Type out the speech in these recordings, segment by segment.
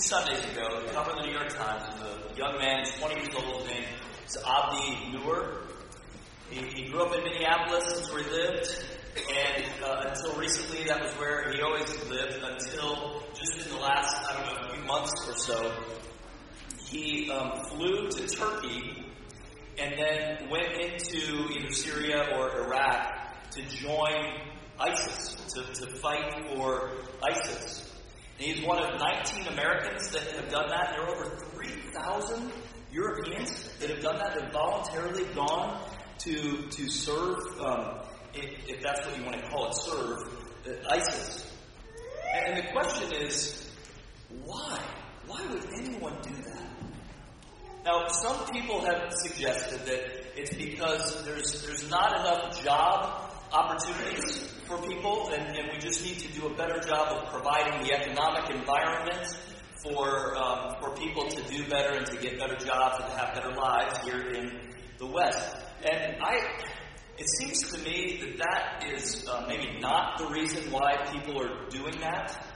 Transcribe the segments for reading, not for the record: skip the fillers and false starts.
Sundays ago, the cover of the New York Times was a young man, 20 years old, named Abdi Nur. He grew up in Minneapolis, that's where he lived, and until recently that was where he always lived, until just in the last, a few months or so, he flew to Turkey and then went into either Syria or Iraq to join ISIS, to fight for ISIS. And he's one of 19 Americans that have done that. There are over 3,000 Europeans that have done that, that have voluntarily gone to serve, if that's what you want to call it, serve ISIS. And the question is, why? Why would anyone do that? Now, some people have suggested that it's because there's not enough job opportunities for people, and we just need to do a better job of providing the economic environment for people to do better and to get better jobs and to have better lives here in the West. And it seems to me that is maybe not the reason why people are doing that.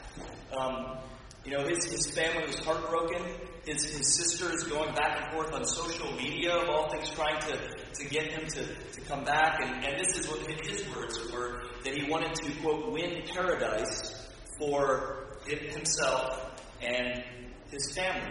His family was heartbroken. His sister is going back and forth on social media, of all things, trying to get him to come back. And this is what his words were, that he wanted to, quote, win paradise for himself and his family.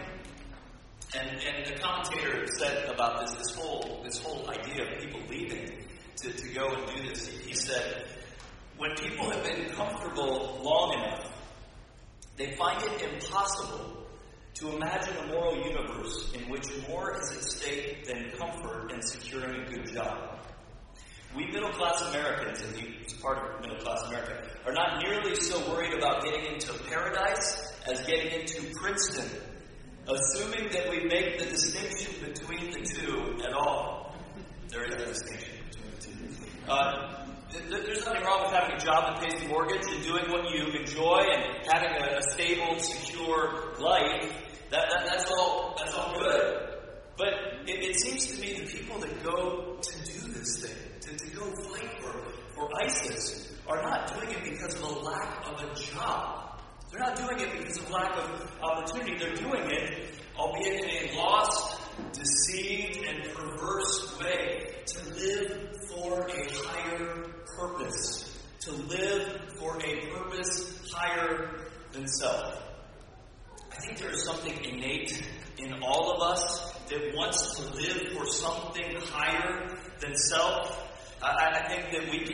And the commentator said about this whole idea of people leaving to go and do this, he said, when people have been comfortable long enough, they find it impossible to imagine a moral universe in which more is at stake than comfort and securing a good job. We middle-class Americans, and he's part of middle-class America, are not nearly so worried about getting into paradise as getting into Princeton, assuming that we make the distinction between the two at all. There is a distinction between the two. There's nothing wrong with having a job that pays the mortgage and doing what you enjoy and having a stable, secure life. That's all good. But it seems to me the people that go to do this thing, to go fight for ISIS, are not doing it because of a lack of a job. They're not doing it because of lack of opportunity. They're doing it, albeit in a lost, deceived, and perverse way, to live for a higher purpose. To live for a purpose higher than self. I think there is something innate in all of us that wants to live for something higher than self. I think that we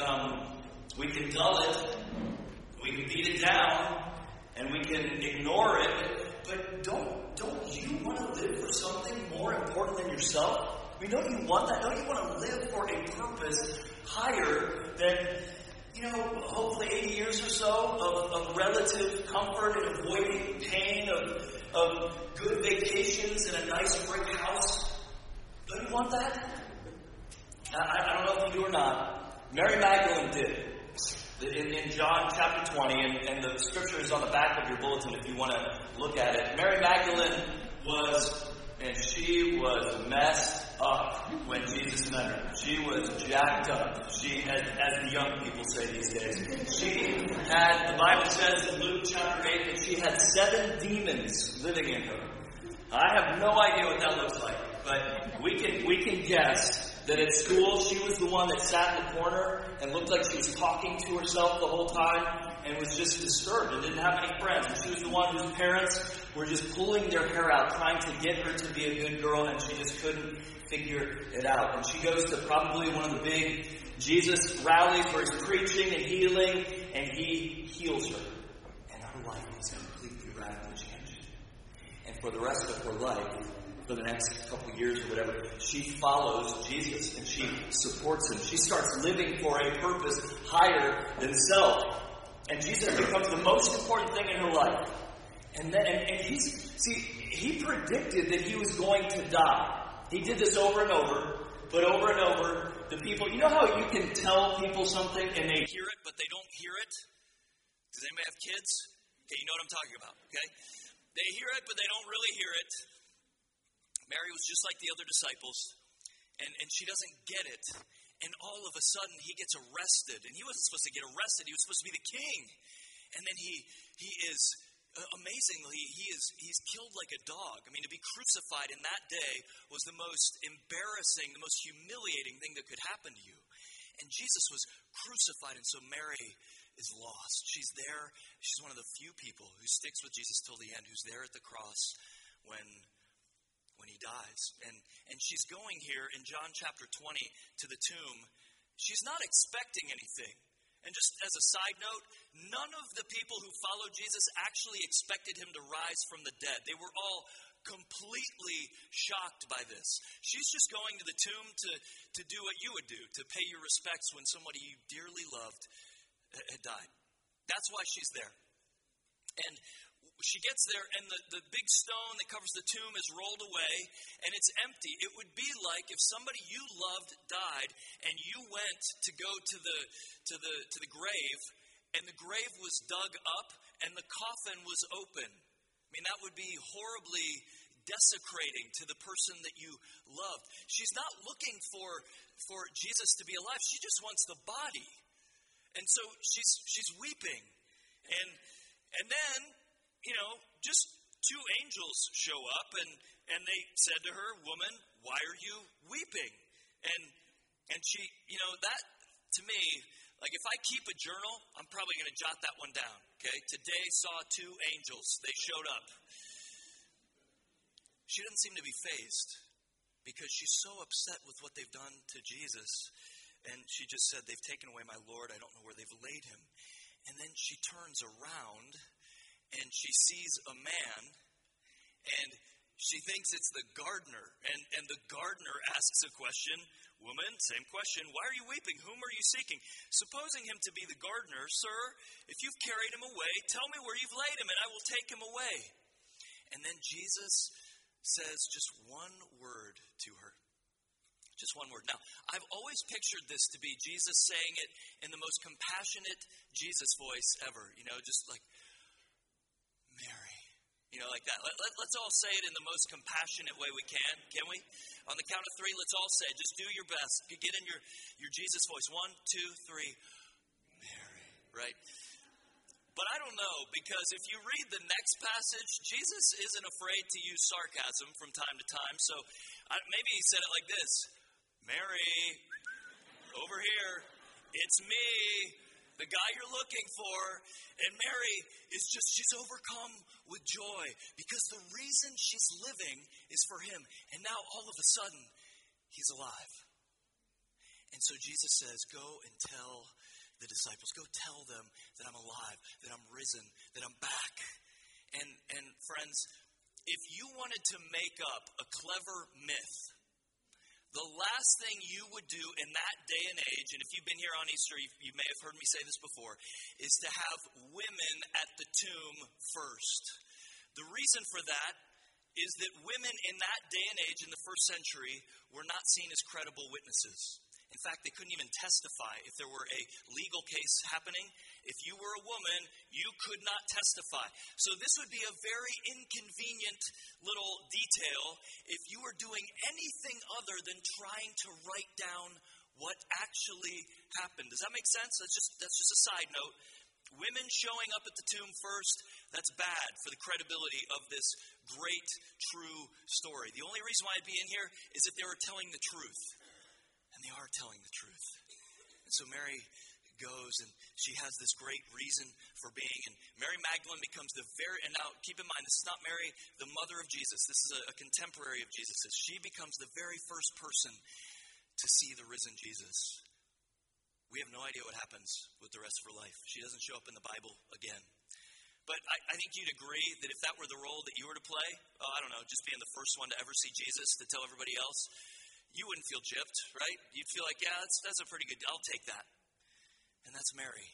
can dull it, we can beat it down, and we can ignore it. But don't you want to live for something more important than yourself? I mean, don't you want that? Don't you want to live for a purpose higher than, hopefully 80 years or so of relative comfort and avoiding pain, of good vacations in a nice brick house? Don't you want that? I don't know if you do or not. Mary Magdalene did. In John chapter 20, and the scripture is on the back of your bulletin if you want to look at it. Mary Magdalene she was messed up when Jesus met her. She was jacked up. She had, as the young people say these days, the Bible says in Luke chapter 8 that she had 7 demons living in her. I have no idea what that looks like, but we can guess that at school she was the one that sat in the corner and looked like she was talking to herself the whole time and was just disturbed and didn't have any friends. And she was the one whose parents were just pulling their hair out trying to get her to be a good girl, and she just couldn't figure it out. And she goes to probably one of the big Jesus rallies where he's preaching and healing, and he heals her. And her life is completely radically changed. And for the rest of her life, for the next couple of years or whatever, she follows Jesus and she supports him. She starts living for a purpose higher than self. And Jesus becomes the most important thing in her life. And he predicted that he was going to die. He did this over and over, but over and over, the people, you know how you can tell people something and they hear it, but they don't hear it? Does anybody have kids? Okay, you know what I'm talking about, okay? They hear it, but they don't really hear it. Mary was just like the other disciples, and she doesn't get it. And all of a sudden, he gets arrested. And he wasn't supposed to get arrested. He was supposed to be the king. And then he is amazingly, he's killed like a dog. I mean, to be crucified in that day was the most embarrassing, the most humiliating thing that could happen to you. And Jesus was crucified, and so Mary is lost. She's there. She's one of the few people who sticks with Jesus till the end, who's there at the cross when he dies. And she's going here in John chapter 20 to the tomb. She's not expecting anything. And just as a side note, none of the people who followed Jesus actually expected him to rise from the dead. They were all completely shocked by this. She's just going to the tomb to do what you would do, to pay your respects when somebody you dearly loved had died. That's why she's there. And she gets there, and the big stone that covers the tomb is rolled away, and it's empty. It would be like if somebody you loved died, and you went to go to the grave, and the grave was dug up, and the coffin was open. I mean, that would be horribly desecrating to the person that you loved. She's not looking for Jesus to be alive. She just wants the body. And so she's weeping. And then, just two angels show up and they said to her, "Woman, why are you weeping?" And she, that to me, like if I keep a journal, I'm probably going to jot that one down. Okay, today saw two angels. They showed up. She doesn't seem to be fazed because she's so upset with what they've done to Jesus. And she just said, "They've taken away my Lord. I don't know where they've laid him." And then she turns around and she sees a man, and she thinks it's the gardener. And the gardener asks a question. "Woman," same question, "why are you weeping? Whom are you seeking?" Supposing him to be the gardener, "Sir, if you've carried him away, tell me where you've laid him, and I will take him away." And then Jesus says just one word to her. Just one word. Now, I've always pictured this to be Jesus saying it in the most compassionate Jesus voice ever. Just like, "Mary." Like that. Let's all say it in the most compassionate way we can we? On the count of three, let's all say it. Just do your best. Get in your Jesus voice. 1, 2, 3. Mary. Right? But I don't know, because if you read the next passage, Jesus isn't afraid to use sarcasm from time to time. So maybe he said it like this: "Mary, over here, it's me, the guy you're looking for." And Mary she's overcome with joy because the reason she's living is for him. And now all of a sudden, he's alive. And so Jesus says, "Go and tell the disciples, go tell them that I'm alive, that I'm risen, that I'm back." And friends, if you wanted to make up a clever myth, the last thing you would do in that day and age, and if you've been here on Easter, you may have heard me say this before, is to have women at the tomb first. The reason for that is that women in that day and age in the first century were not seen as credible witnesses. In fact, they couldn't even testify if there were a legal case happening. If you were a woman, you could not testify. So this would be a very inconvenient little detail if you were doing anything other than trying to write down what actually happened. Does that make sense? That's just a side note. Women showing up at the tomb first, that's bad for the credibility of this great, true story. The only reason why I'd be in here is if they were telling the truth. And they are telling the truth. And so Mary goes, and she has this great reason for being. And Mary Magdalene becomes and now keep in mind, this is not Mary, the mother of Jesus. This is a contemporary of Jesus. She becomes the very first person to see the risen Jesus. We have no idea what happens with the rest of her life. She doesn't show up in the Bible again. But I think you'd agree that if that were the role that you were to play, just being the first one to ever see Jesus to tell everybody else, you wouldn't feel gypped, right? You'd feel like, yeah, that's a pretty good, I'll take that. And that's Mary.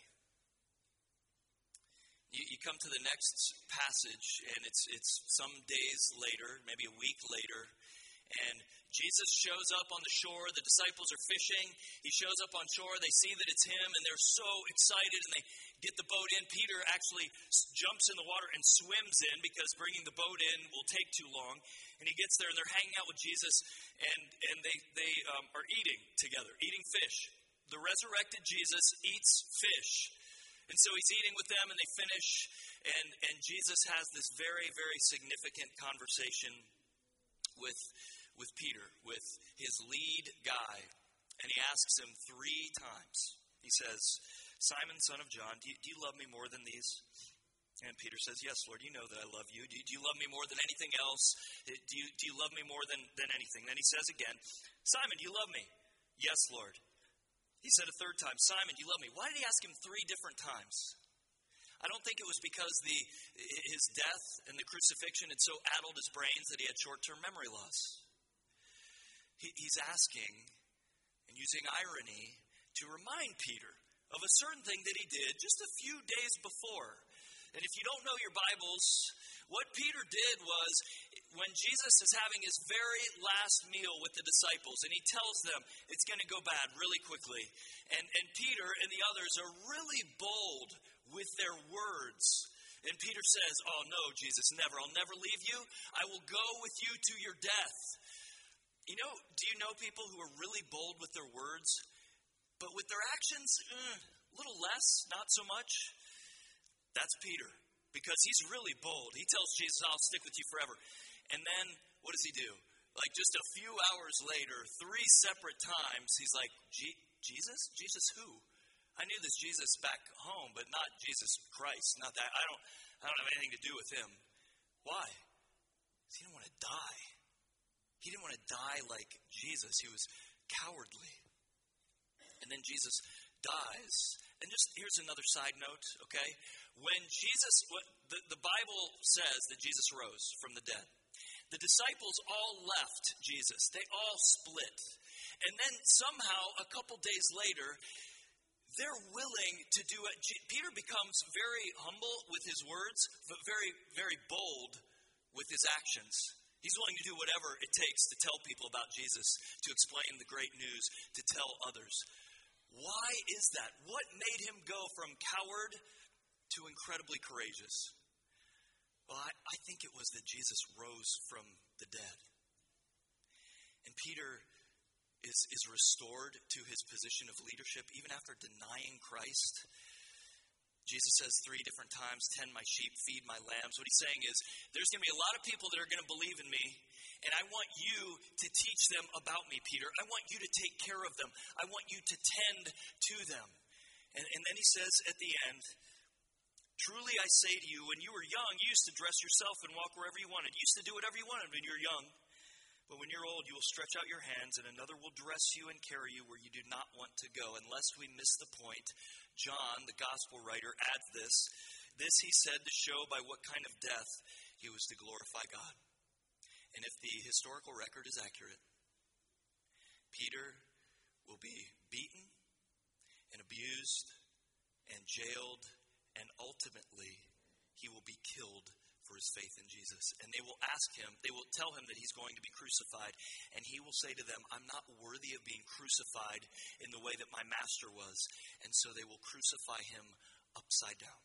You come to the next passage, and it's some days later, maybe a week later, and Jesus shows up on the shore. The disciples are fishing. He shows up on shore. They see that it's him, and they're so excited, and they get the boat in. Peter actually jumps in the water and swims in because bringing the boat in will take too long. And he gets there, and they're hanging out with Jesus, and they are eating together, eating fish. The resurrected Jesus eats fish. And so he's eating with them, and they finish, and Jesus has this very, very significant conversation with Peter, with his lead guy. And he asks him 3 times. He says, Simon, son of John, do you love me more than these? And Peter says, yes, Lord, you know that I love you. Do you love me more than anything else? Do you love me more than anything? Then he says again, Simon, do you love me? Yes, Lord. He said a 3rd time, Simon, do you love me? Why did he ask him 3 different times? I don't think it was because his death and the crucifixion had so addled his brains that he had short-term memory loss. He's asking and using irony to remind Peter of a certain thing that he did just a few days before. And if you don't know your Bibles, what Peter did was, when Jesus is having his very last meal with the disciples, and he tells them it's going to go bad really quickly, and Peter and the others are really bold with their words. And Peter says, oh no, Jesus, never. I'll never leave you. I will go with you to your death. Do you know people who are really bold with their words, but with their actions, a little less, not so much? That's Peter, because he's really bold. He tells Jesus, I'll stick with you forever. And then, what does he do? Like just a few hours later, 3 separate times, he's like, Jesus? Jesus who? I knew this Jesus back home, but not Jesus Christ. Not that. I don't have anything to do with him. Why? Because he didn't want to die. He didn't want to die like Jesus. He was cowardly. And then Jesus dies. And just here's another side note, okay? When the Bible says that Jesus rose from the dead. The disciples all left Jesus. They all split. And then somehow, a couple days later, they're willing to do it. Peter becomes very humble with his words, but very, very bold with his actions. He's willing to do whatever it takes to tell people about Jesus, to explain the great news, to tell others. Why is that? What made him go from coward to incredibly courageous? Well, I think it was that Jesus rose from the dead. And Peter is restored to his position of leadership even after denying Christ. Jesus says 3 different times, tend my sheep, feed my lambs. What he's saying is, there's going to be a lot of people that are going to believe in me, and I want you to teach them about me, Peter. I want you to take care of them. I want you to tend to them. And then he says at the end, truly I say to you, when you were young, you used to dress yourself and walk wherever you wanted. You used to do whatever you wanted when you were young. But when you're old, you will stretch out your hands, and another will dress you and carry you where you do not want to go. And lest we miss the point, John, the gospel writer, adds this. This he said to show by what kind of death he was to glorify God. And if the historical record is accurate, Peter will be beaten and abused and jailed, and ultimately he will be killed for his faith in Jesus. And they will tell him that he's going to be crucified, and he will say to them, I'm not worthy of being crucified in the way that my master was. And so they will crucify him upside down.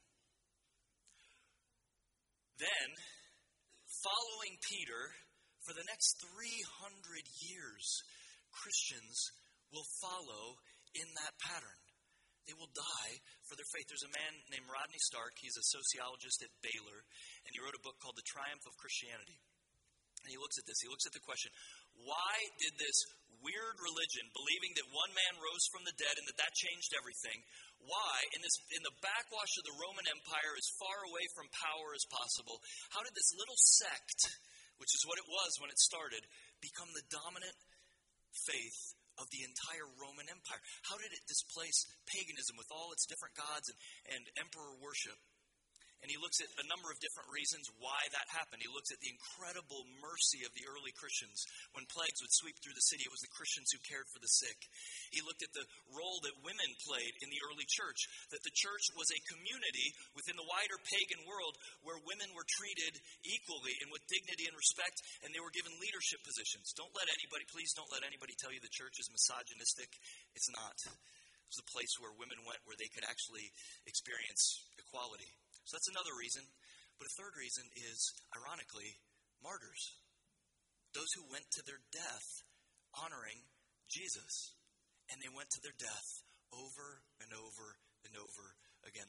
Then, following Peter, for the next 300 years, Christians will follow in that pattern. They will die for their faith. There's a man named Rodney Stark. He's a sociologist at Baylor, and he wrote a book called The Triumph of Christianity. And he looks at this. He looks at the question, why did this weird religion, believing that one man rose from the dead and that changed everything, why, in the backwash of the Roman Empire, as far away from power as possible, how did this little sect, which is what it was when it started, become the dominant faith of the entire Roman Empire? How did it displace paganism with all its different gods and emperor worship? And he looks at a number of different reasons why that happened. He looks at the incredible mercy of the early Christians. When plagues would sweep through the city, it was the Christians who cared for the sick. He looked at the role that women played in the early church, that the church was a community within the wider pagan world where women were treated equally and with dignity and respect, and they were given leadership positions. Please don't let anybody tell you the church is misogynistic. It's not. It was a place where women went where they could actually experience equality. So that's another reason. But a third reason is, ironically, martyrs. Those who went to their death honoring Jesus. And they went to their death over and over and over again.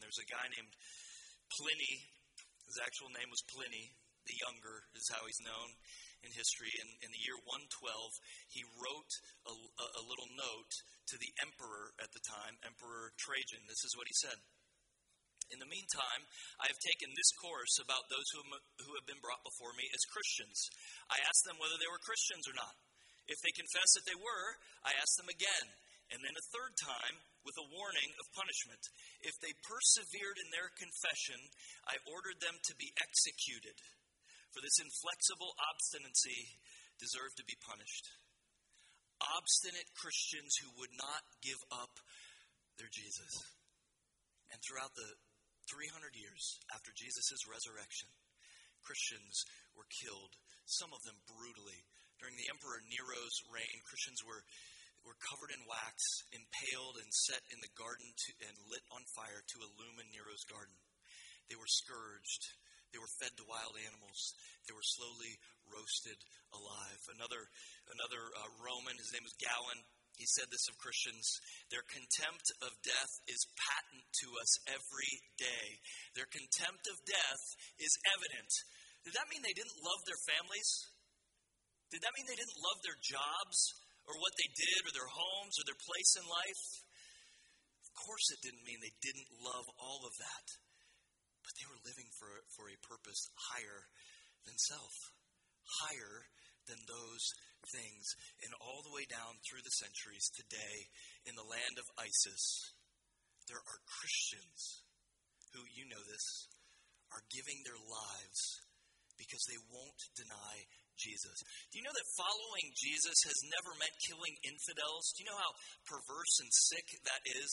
there's a guy named Pliny. His actual name was Pliny the Younger, is how he's known in history. In the year 112, he wrote a little note to the emperor at the time, Emperor Trajan. This is what he said. In the meantime, I have taken this course about those who have been brought before me as Christians. I asked them whether they were Christians or not. If they confessed that they were, I asked them again, and then a third time with a warning of punishment. If they persevered in their confession, I ordered them to be executed. For this inflexible obstinacy deserved to be punished. Obstinate Christians who would not give up their Jesus. And throughout the 300 years after Jesus' resurrection, Christians were killed, some of them brutally. During the Emperor Nero's reign, Christians were covered in wax, impaled and set in the garden and lit on fire to illumine Nero's garden. They were scourged. They were fed to wild animals. They were slowly roasted alive. Another Roman, his name was Galen, he said this of Christians: their contempt of death is patent to us every day. Their contempt of death is evident. Did that mean they didn't love their families? Did that mean they didn't love their jobs or what they did or their homes or their place in life? Of course it didn't mean they didn't love all of that. But they were living for a purpose higher than self, higher than those things. And all the way down through the centuries today, in the land of ISIS, there are Christians who, you know this, are giving their lives because they won't deny Jesus. Do you know that following Jesus has never meant killing infidels? Do you know how perverse and sick that is?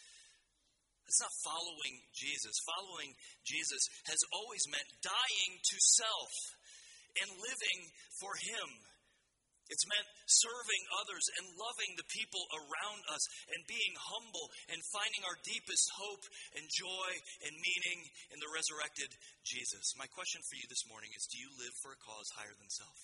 It's not following Jesus. Following Jesus has always meant dying to self and living for Him. It's meant serving others and loving the people around us and being humble and finding our deepest hope and joy and meaning in the resurrected Jesus. My question for you this morning is, do you live for a cause higher than self?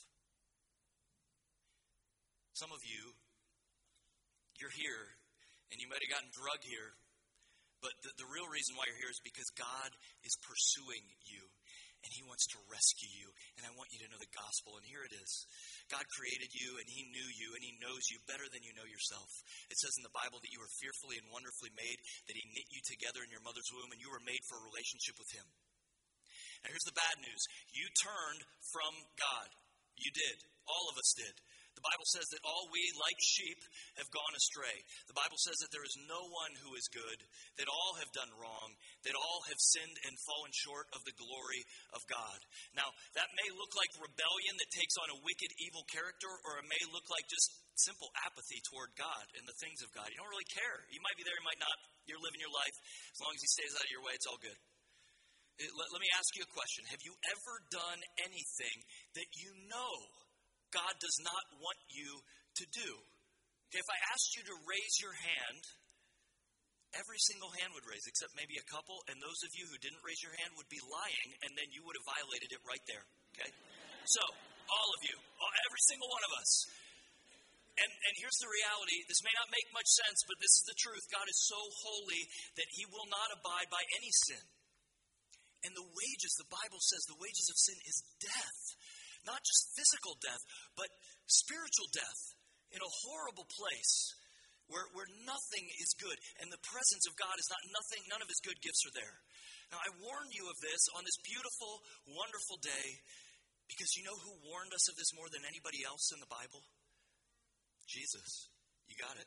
Some of you, you're here and you might have gotten drug here, but the real reason why you're here is because God is pursuing you. And He wants to rescue you. And I want you to know the gospel. And here it is. God created you, and He knew you, and He knows you better than you know yourself. It says in the Bible that you were fearfully and wonderfully made, that He knit you together in your mother's womb, and you were made for a relationship with Him. Now here's the bad news. You turned from God. You did. All of us did. The Bible says that all we, like sheep, have gone astray. The Bible says that there is no one who is good, that all have done wrong, that all have sinned and fallen short of the glory of God. Now, that may look like rebellion that takes on a wicked, evil character, or it may look like just simple apathy toward God and the things of God. You don't really care. You might be there, you might not. You're living your life. As long as He stays out of your way, it's all good. Let me ask you a question. Have you ever done anything that you know God does not want you to do? Okay, if I asked you to raise your hand, every single hand would raise, except maybe a couple, and those of you who didn't raise your hand would be lying, and then you would have violated it right there, okay? So, all of you, every single one of us. And here's the reality. This may not make much sense, but this is the truth. God is so holy that He will not abide by any sin. And the wages, the Bible says, the wages of sin is death. Not just physical death, but spiritual death in a horrible place where nothing is good. And the presence of God is nothing, none of His good gifts are there. Now, I warn you of this on this beautiful, wonderful day, because you know who warned us of this more than anybody else in the Bible? Jesus. You got it.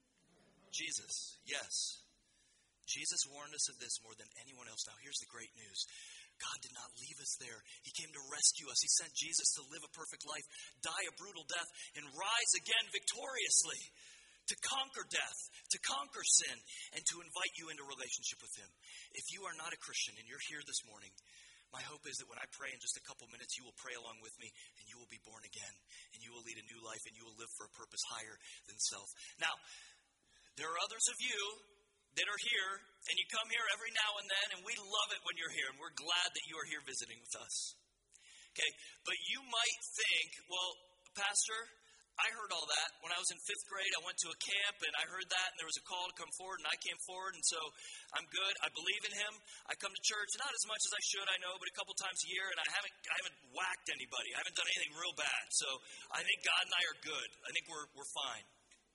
Jesus, yes. Jesus warned us of this more than anyone else. Now, here's the great news. God did not leave us there. He came to rescue us. He sent Jesus to live a perfect life, die a brutal death, and rise again victoriously to conquer death, to conquer sin, and to invite you into relationship with Him. If you are not a Christian and you're here this morning, my hope is that when I pray in just a couple minutes, you will pray along with me, and you will be born again, and you will lead a new life, and you will live for a purpose higher than self. Now, there are others of you that are here, and you come here every now and then, and we love it when you're here, and we're glad that you are here visiting with us. Okay, but you might think, well, Pastor, I heard all that. When I was in 5th grade, I went to a camp, and I heard that, and there was a call to come forward, and I came forward, and so I'm good. I believe in him. I come to church, not as much as I should, I know, but a couple times a year, and I haven't whacked anybody. I haven't done anything real bad. So I think God and I are good. I think we're fine.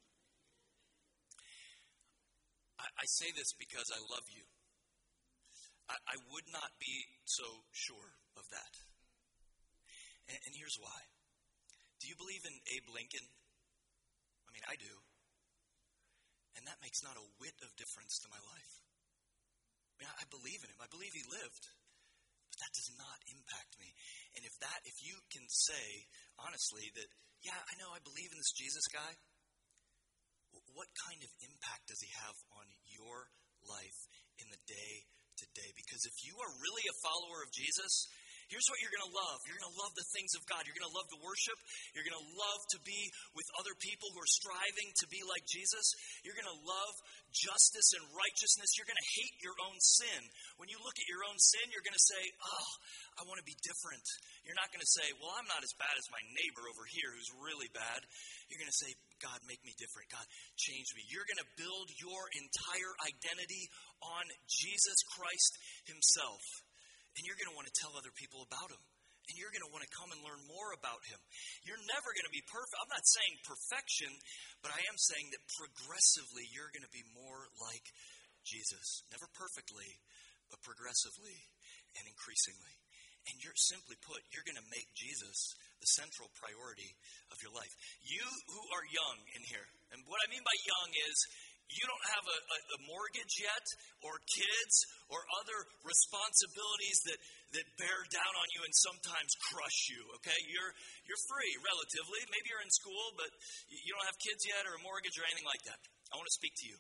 I say this because I love you. I would not be so sure of that. And here's why. Do you believe in Abe Lincoln? I mean, I do. And that makes not a whit of difference to my life. I mean, I believe in him. I believe he lived. But that does not impact me. And if you can say, honestly, that, yeah, I know I believe in this Jesus guy, what kind of impact does he have on your life in the day-to-day? Because if you are really a follower of Jesus, here's what you're going to love. You're going to love the things of God. You're going to love the worship. You're going to love to be with other people who are striving to be like Jesus. You're going to love justice and righteousness. You're going to hate your own sin. When you look at your own sin, you're going to say, oh, I want to be different. You're not going to say, well, I'm not as bad as my neighbor over here who's really bad. You're going to say, God, make me different. God, change me. You're going to build your entire identity on Jesus Christ himself. And you're going to want to tell other people about him. And you're going to want to come and learn more about him. You're never going to be perfect. I'm not saying perfection, but I am saying that progressively you're going to be more like Jesus. Never perfectly, but progressively and increasingly. And you're simply put, you're going to make Jesus the central priority of your life. You who are young in here, and what I mean by young is you don't have a mortgage yet, or kids, or other responsibilities that bear down on you and sometimes crush you, okay? You're free, relatively. Maybe you're in school, but you don't have kids yet or a mortgage or anything like that. I want to speak to you.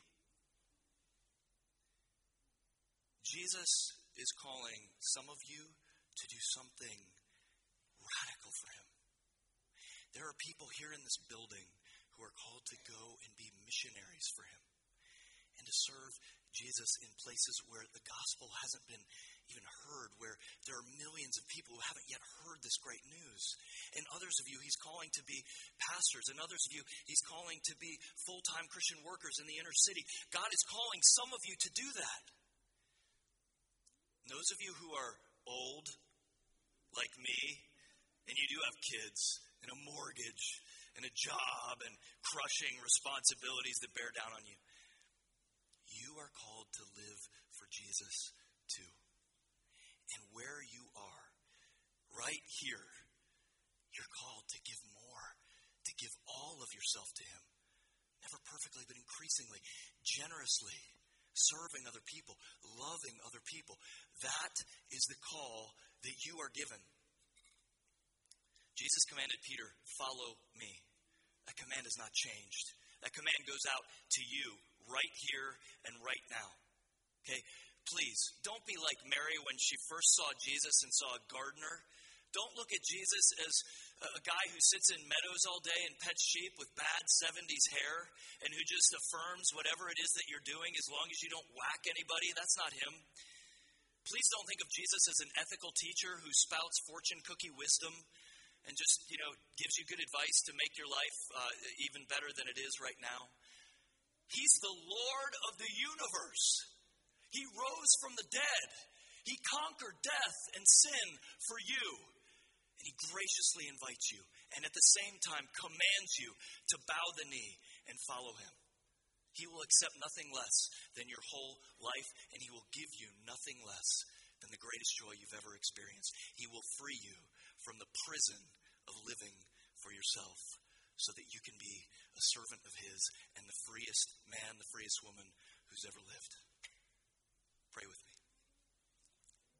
Jesus is calling some of you to do something radical for him. There are people here in this building who are called to go and be missionaries for him, and to serve Jesus in places where the gospel hasn't been even heard, where there are millions of people who haven't yet heard this great news. And others of you, he's calling to be pastors. And others of you, he's calling to be full-time Christian workers in the inner city. God is calling some of you to do that. And those of you who are old, like me, and you do have kids and a mortgage and a job and crushing responsibilities that bear down on you, you are called to live for Jesus too. And where you are, right here, you're called to give more, to give all of yourself to him. Never perfectly, but increasingly, generously, serving other people, loving other people. That is the call that you are given. Jesus commanded Peter, follow me. That command has not changed. That command goes out to you right here and right now. Okay? Please, don't be like Mary when she first saw Jesus and saw a gardener. Don't look at Jesus as a guy who sits in meadows all day and pets sheep with bad 70s hair and who just affirms whatever it is that you're doing as long as you don't whack anybody. That's not him. Please don't think of Jesus as an ethical teacher who spouts fortune cookie wisdom and just, gives you good advice to make your life even better than it is right now. He's the Lord of the universe. He rose from the dead. He conquered death and sin for you. And he graciously invites you, and at the same time commands you to bow the knee and follow him. He will accept nothing less than your whole life, and he will give you nothing less than the greatest joy you've ever experienced. He will free you from the prison of living for yourself so that you can be a servant of his and the freest man, the freest woman who's ever lived. Pray with me.